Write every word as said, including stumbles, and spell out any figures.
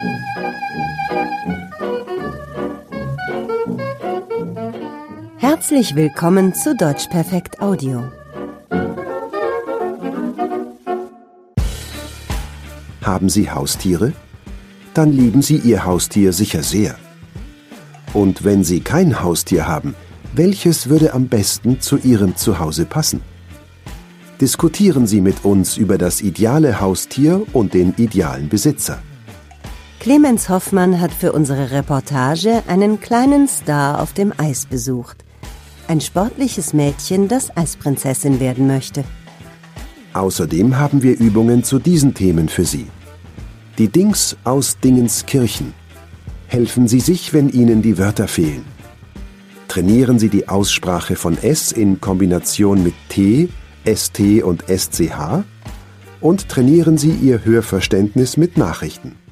Herzlich willkommen zu Deutsch Perfekt Audio. Haben Sie Haustiere? Dann lieben Sie Ihr Haustier sicher sehr. Und wenn Sie kein Haustier haben, welches würde am besten zu Ihrem Zuhause passen? Diskutieren Sie mit uns über das ideale Haustier und den idealen Besitzer. Clemens Hoffmann hat für unsere Reportage einen kleinen Star auf dem Eis besucht. Ein sportliches Mädchen, das Eisprinzessin werden möchte. Außerdem haben wir Übungen zu diesen Themen für Sie. Die Dings aus Dingenskirchen. Helfen Sie sich, wenn Ihnen die Wörter fehlen. Trainieren Sie die Aussprache von S in Kombination mit T, S T und S C H und trainieren Sie Ihr Hörverständnis mit Nachrichten.